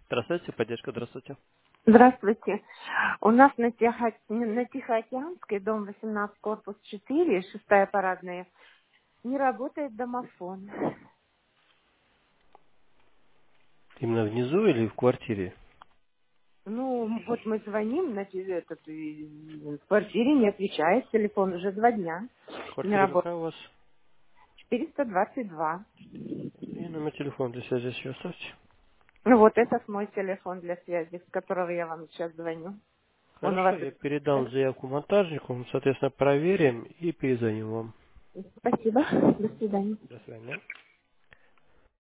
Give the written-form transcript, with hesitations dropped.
Здравствуйте, поддержка, здравствуйте. Здравствуйте. У нас на Тихоокеанской, дом 18, корпус 4, шестая парадная, не работает домофон. Именно внизу или в квартире? Ну, вот мы звоним, в квартире не отвечает телефон уже 2 дня. Не Квартира работает. какая у вас? 422. И номер телефона для связи еще оставьте. Ну вот этот мой телефон для связи, с которого я вам сейчас звоню. Он у Хорошо, вас... я передам заявку монтажнику, мы, соответственно, проверим и перезвоним вам. Спасибо. До свидания. До свидания.